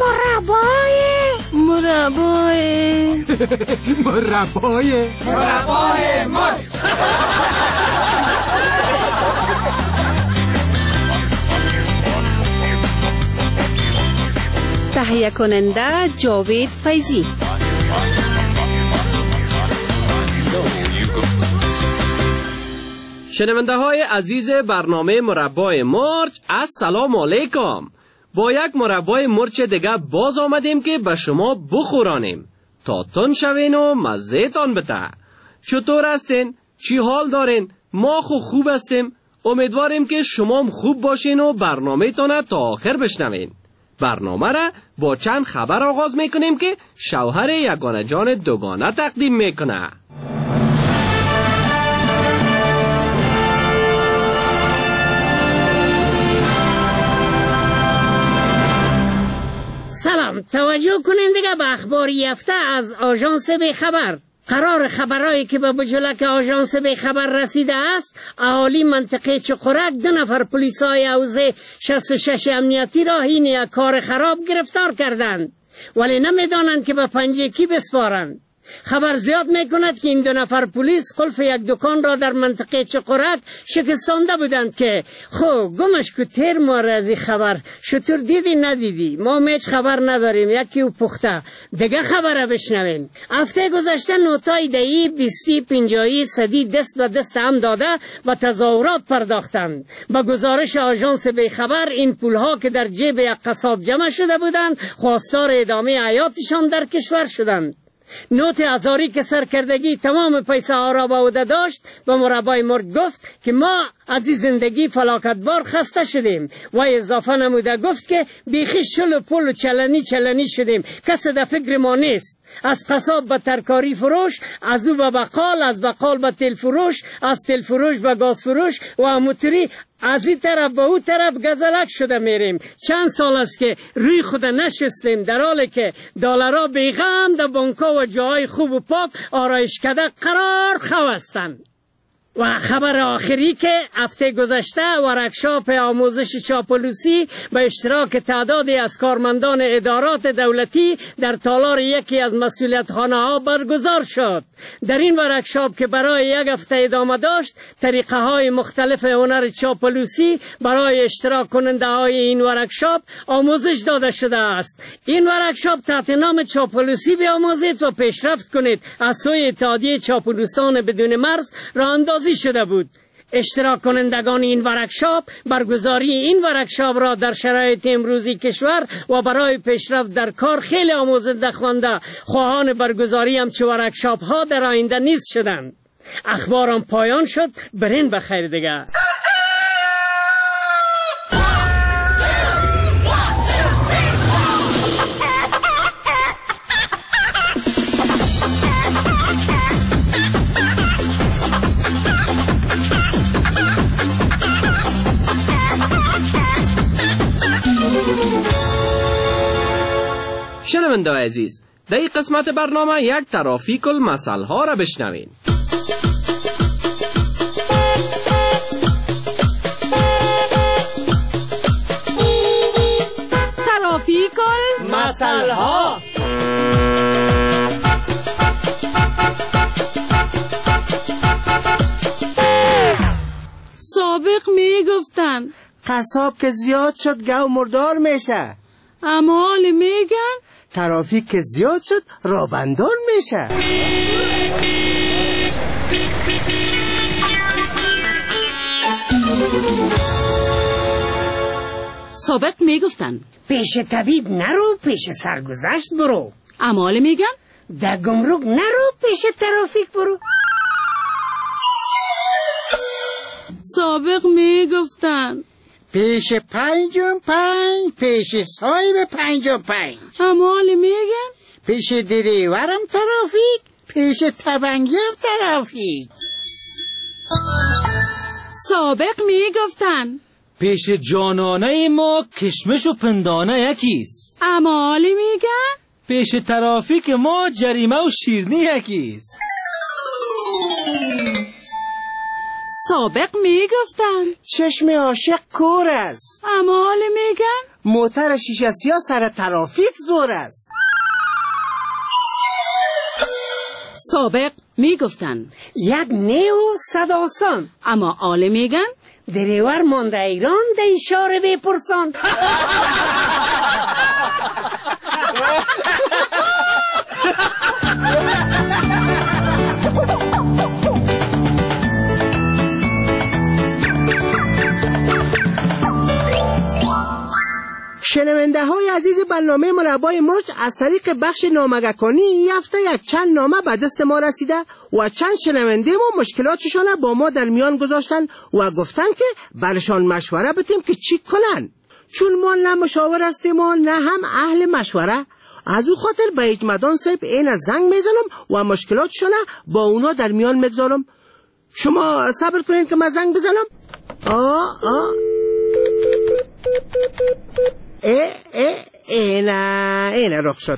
مربای مرد. تهیه کننده جاوید فیضی. شنونده های عزیز برنامه مربای مرچ، السلام علیکم. با یک مربای مرچ دیگه باز آمدیم که به شما بخورانیم تا تون شوین و مزه تان بده. چطور هستین؟ چی حال دارین؟ ما خوب هستیم. امیدواریم که شما خوب باشین و برنامه تانه تا آخر بشنوین. برنامه را با چند خبر آغاز میکنیم که شوهر یگانه جان دوگانه تقدیم میکنه. سلام، توجه کنین دیگه به اخبار یافته از آژانس بی خبر. قرار خبرایی که به بجلک آژانس بی خبر رسیده است، اهالی منطقه چقرک 2 نفر پلیسای حوزه 66 امنیتی را حین یک کار خراب گرفتار کردند، ولی نمیدانند که به پنجه کی بسپارند. خبر زیاد میکند که این 2 نفر پلیس قلف یک دکان را در منطقه چقرک شکستانده بودند که گمش کو تیر ماره از این خبر. شطور دیدی ندیدی؟ ما میچ خبر نداریم، یکی او پخته. دیگه خبره بشنوین. هفته گذشته نوتای دهی 20 50 صدی دست به دست هم داده و تظاهرات پرداختند. با گزارش آژانس بی خبر این پولها که در جیب یک قصاب جمع شده بودند خواستار ادامه حیاتشان در کشور شدند. نوت هزاری که سرکردگی تمام پیسه ها را به عهده داشت به مربای مرد گفت که ما از این زندگی فلاکتبار خسته شدیم و اضافه نموده گفت که بیخی شل و پل و چلنی شدیم، کس در فکر ما نیست. از قصاب به ترکاری فروش، از او به بقال، از بقال به تل فروش، از تل فروش به گاز فروش و همونطوری از این طرف به اون طرف گزلک شده میریم. چند سال است که روی خود نشستیم، در حالی که دلارا بیغم در بانک‌ها و جاهای خوب و پاک آرایش کده قرار خوستند. و خبر آخری که هفته گذشته ورکشاپ آموزش چاپلوسی به اشتراک تعدادی از کارمندان ادارات دولتی در تالار یکی از مسئولیتخانه ها برگزار شد. در این ورکشاپ که برای 1 هفته ادامه داشت، طریقه های مختلف هنر چاپلوسی برای اشتراک کننده های این ورکشاپ آموزش داده شده است. این ورکشاپ تحت نام چاپلوسی بیاموزید و پیشرفت کنید از سوی اتحادیه چاپلوسان بدون مرز راه اندازی شده بود. اشتراک کنندگان این ورکشاپ برگزاری این ورکشاپ را در شرایط امروزی کشور و برای پیشرفت در کار خیلی آموزنده خوانده خواهان برگزاری همچو ورکشاپ ها در آینده نیز شدند. اخبارم پایان شد، برین بخیر دیگه. شنونده عزیز، در این قسمت برنامه یک ترافیک المثل ها را بشنوین. ترافیک المثل ها. سابق میگفتن قصاب که زیاد شد گو مردار میشه، اما حال میگن ترافیک که زیاد شد رابندان میشه. سابق میگفتن پیش طبیب نرو، پیش سرگذشت برو. اما حال میگن در گمرک نرو، پیش ترافیک برو. سابق میگفتن پیش 55 پیش صاحب 55. اما حال میگن پیش دریورم ترافیک، پیش تبنگیم ترافیک. سابق میگفتن پیش جانانه ما کشمش و پندانه یکیست، اما حال میگن پیش ترافیک ما جریمه و شیرنی یکیست. سابق میگفتن چشم عاشق کور است، اما حال میگن موتر شیشه سیاه سر ترافیک زور است. سابق میگفتن یک نیو صد آسان، اما آله میگن دریور مانده ایران ده اشاره بپرسان. شنونده های عزیز برنامه مربای مرچ، از طریق بخش نامگکانی این هفته یک چند نامه به دست ما رسیده و چند شنونده ما مشکلاتشان با ما در میان گذاشتن و گفتن که برشان مشوره بدیم که چی کنن، چون ما نه مشاور هستیم و نه هم اهل مشوره. از او خاطر به اجمدان صاحب این زنگ میزنم و مشکلاتشان با اونا در میان میگذارم. شما صبر کنین که من زنگ بزنم. اینه رخ شد.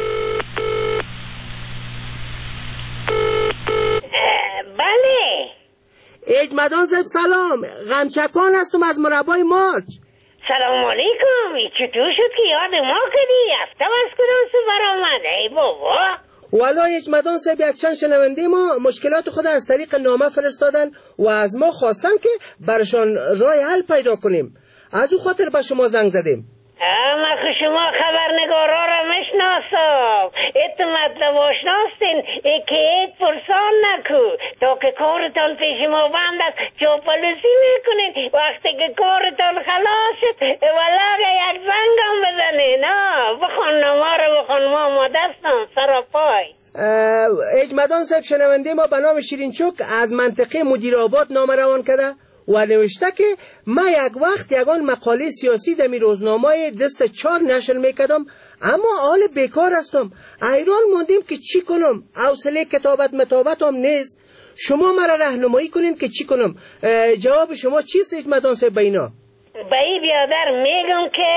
بله اجمدان صاحب سلام، غمچکان هستم از مربای مرچ. سلام علیکم. چطور شد که یاد ما کردی؟ هفته از کدام سو برآمد؟ ای بابا والا اجمدان صاحب یک چند شنونده ما مشکلات خود از طریق نامه فرستادن و از ما خواستن که برشان راه حل پیدا کنیم. از او خاطر به شما زنگ زدیم. اما که شما خبرنگارا را مشناسم، ات مطلب آشناستین که ایت پرسان نکو تا که کارتان پیش ما بند است چاپلوسی میکنین. وقتی که کارتان خلاص شد ولاغه یک زنگم بزنین. بخون نما را بخون، ما دستم سر پای. اجمدان صاحب شنونده ما به نام شیرینچوک از منطقه مدیر آباد نامه روان کرده و نوشته که من یک وقت یگان مقاله سیاسی دمی روزنامه دست 4 نشر میکردم، اما حال بیکار هستم. حیران موندیم که چی کنم، حوصله کتابت متابتم نیست. شما مرا راهنمایی کنین که چی کنم. جواب شما چیست اجمدان صاحب به اینا؟ به این بیادر میگم که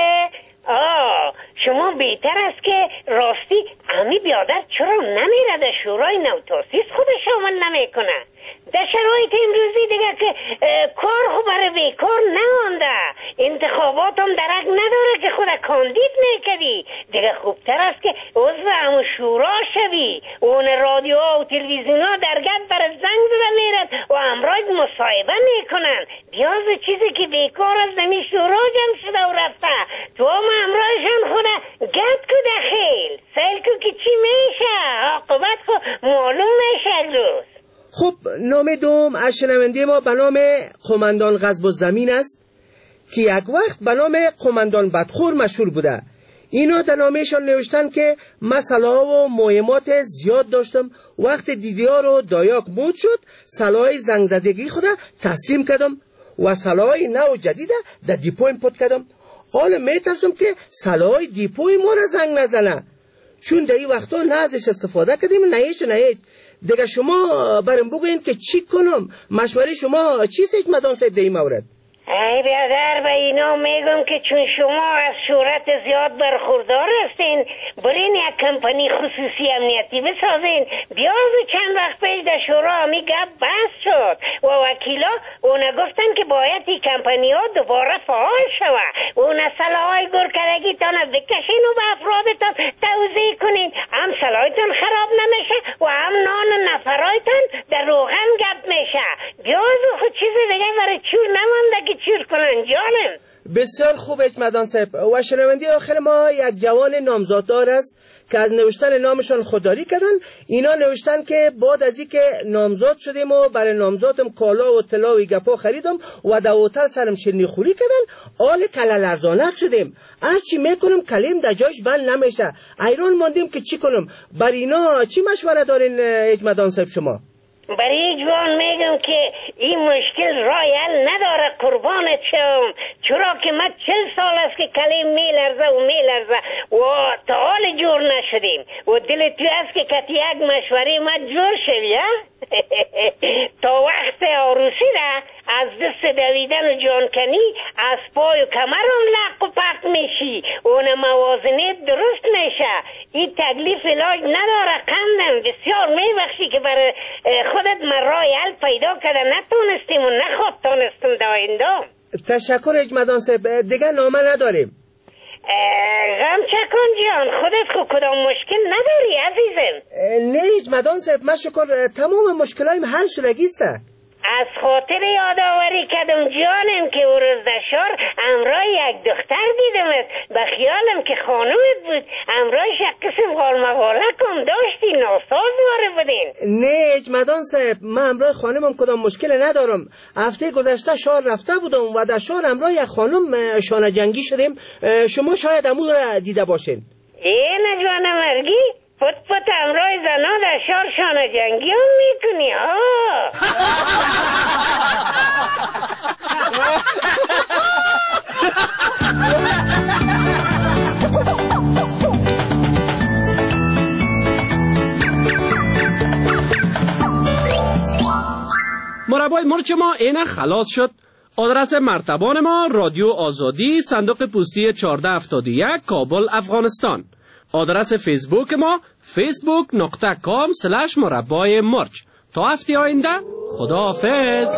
شما بهتر است که راستی امی بیادر چرا نمیره در شورای نوتاسیس خودش عمل نمیکنه؟ در شرایط امروزی دیگه که کار خو برای بیکار نمانده، انتخابات هم درک نداره که خود کاندید میکردی. دیگه خوبتر است که عضو همون شورا شوی. اون رادیو و تلویزیون ها در گد برای زنگ زده میرد و امراض مصاحبه میکنن. بیاز چیزی که بیکار از نمی شورا جمع شده و رفته تو هم امراضشان خود گد کو دخیل سیل کو که چی میشه، عاقبت خو معلوم میشه روز. خب نام دوم از شنونده ما به نام قماندان غصب الزمین است که یک وقت به نام قماندان بدخور مشهور بوده. اینا در نامهشان نوشتن که من سلاح و مهمات زیاد داشتم، وقت دیدیار و دایاک مود شد سلاح زنگ زدگی خود تسلیم کردم و سلاح نو جدید در دیپویم پد کردم. حالا میترسم که سلاح دیپوی ما را زنگ نزنه، چون در این وقتا نه ازش استفاده کردیم نه هیچ. دیگه شما برام بگوین که چی کنم. مشوره شما چیست اجمدان صاحب در این مورد؟ ای بیادر به اینا میگم که چون شما از شهرت زیاد برخوردار هستین، برین یک کمپانی خصوصی امنیتی بسازین. بیاز چند وقت پیش در شورا همی گپ بحث شد و وکیلا اونا گفتن که باید این کمپانی ها دوباره فعال شود. اونا سلاحای گرکدگی تان بکشین و به افرادتان توضیح کنین، هم سلاحتان خراب نمیشه و هم نان نفرایتان در روغن گپ میشه. بیاز خود چیز دیگه برای چور نمانده که چور کنن جانم. بسیار خوب اجمدان صاحب. و شنونده آخر ما یک جوان نامزاددار است که از نوشتن نامشان خودداری کردن. اینا نوشتن که بعد از این که نامزاد شدیم و برای نامزادم کالا و طلا و گپا خریدم و در هتل سرم شیرینی خوری کردن، حال کله لرزانک شدیم. هر چی میکنم کلیم در جایش بند نمیشه. حیران ماندیم که چی کنم. بر اینا چی مشوره دارین اجمدان صاحب شما؟ برای جوان میگم که این مشکل رای حل نداره، قربانت شم. چرا که من 40 سال است که کلیم میلرزه و تا حال جور نشدیم و دل تو است که کتی یک مشوره ما جور شوی. تا وقت عروسی را از دست دویدن و جانکنی از پای و کمرم لق و پق میشی، اون موازنه درست میشه. این تکلیف علاج نداره قندم. بسیار میبخشی که برای خودت من رای حل پیدا کرده نتونستیم و نخواد تونستم دایندم. تشکر اجمدان صاحب. دیگه نامه نداریم. غم چکن جان، خودت خود کدام مشکل نداری عزیزم؟ نه مدان صاحب، من شکر تمام مشکلایم حل شدگیسته. از خاطر یادآوری کردم جانم که او روز دشار امرای یک دختر دیدمت، به خیالم که خانومت بود، امرای یک قسم حال مقاله کم داشتی، ناساز واره بودین. نه مدان صاحب، من امرای خانمم کدام مشکل ندارم. هفته گذشته شهر رفته بودم و در شهر امرای یک خانم شانه جنگی شدیم. شما شاید امو را دیده باشین. نه جوانه مرگی؟ پت امرای زنا در شهر شانه جنگی هم میکنی مربای مرچ ما اینه خلاص شد. آدرس مرتبان ما رادیو آزادی، صندوق پستی 1471 کابل افغانستان. آدرس فیسبوک ما facebook.com/مربای مرچ. تا هفته آینده خداحافظ.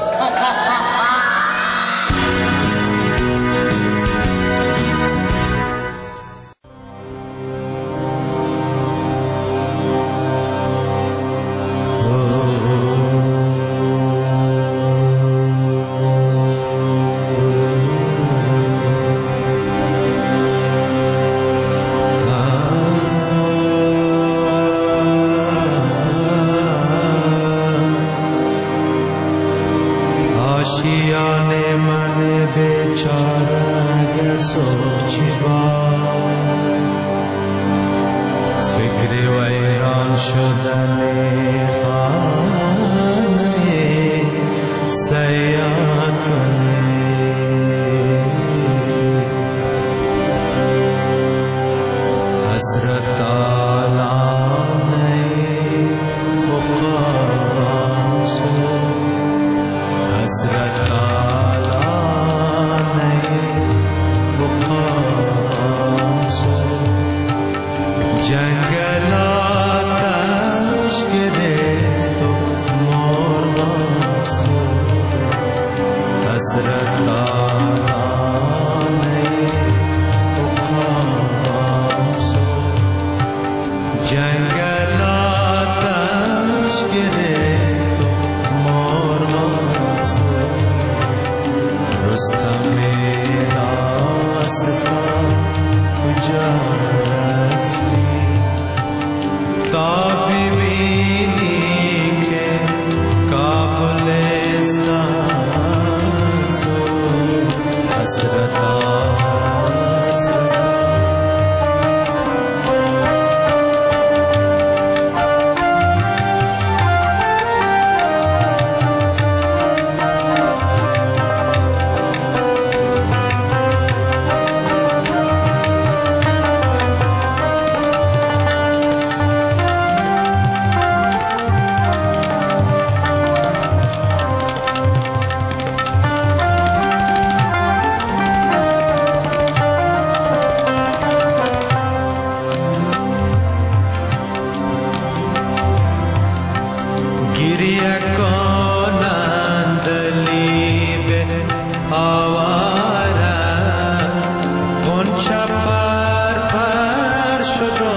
پر پر شد